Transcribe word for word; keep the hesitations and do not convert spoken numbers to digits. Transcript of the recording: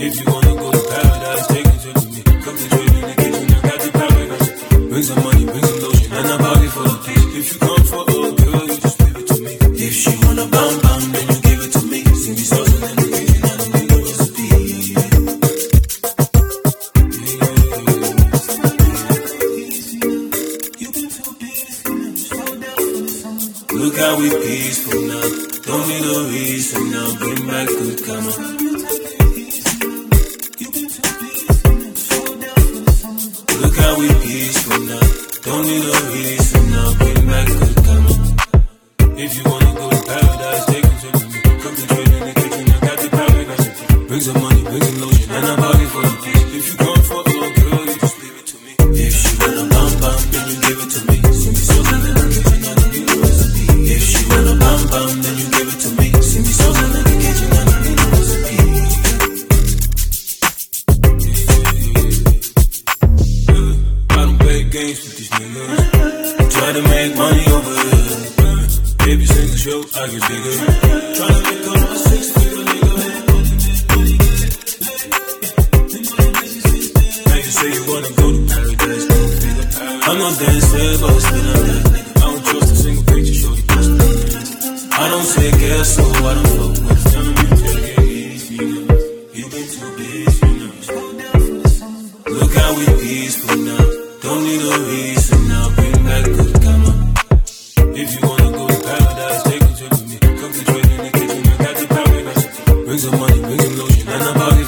If you wanna go to paradise, take a trip with me. Cook the trip in the kitchen, I got the paradise. Bring some money, bring some lotion, and a body for the kiss. If you come for a girl, you just give it to me. If she wanna bam bam, then you give it to me. See me sauce in the kitchen, I don't need a recipe. Look how we peaceful now. Don't need a reason now. Bring back good karma. Look how we peaceful now. Don't need a reason now. Bring back good karma. If you wanna go to paradise, take a trip with me. Cook the trip in the kitchen, I got the paradise. Bring some money, bring some lotion, and a body for the kiss. If you come for a girl, you just leave it to me. If she wanna bam bam, then you give it to me. See me so in the kitchen, I don't need a recipe. If she wanna bam bam, then you give it to me. See me so in the kitchen, I don't need a recipe. I don't play games with these niggas. Try to make money over here. Baby single show, I get bigger. Try to make up my six figure nigga. Now you say you wanna go to paradise, go figure paradise. I'm not dead slave, but still I'm that nigga. I don't trust a single picture, show you trust me. I don't say gas, so I don't fuck with them. You take it easy, you been too busy now. Look how we peaceful now. Don't need a reason now. Bring back good karma. If you wanna go to paradise, take a trip with me. Cook the trip in the kitchen, I got the paradise. Bring some money, bring some lotion, and a body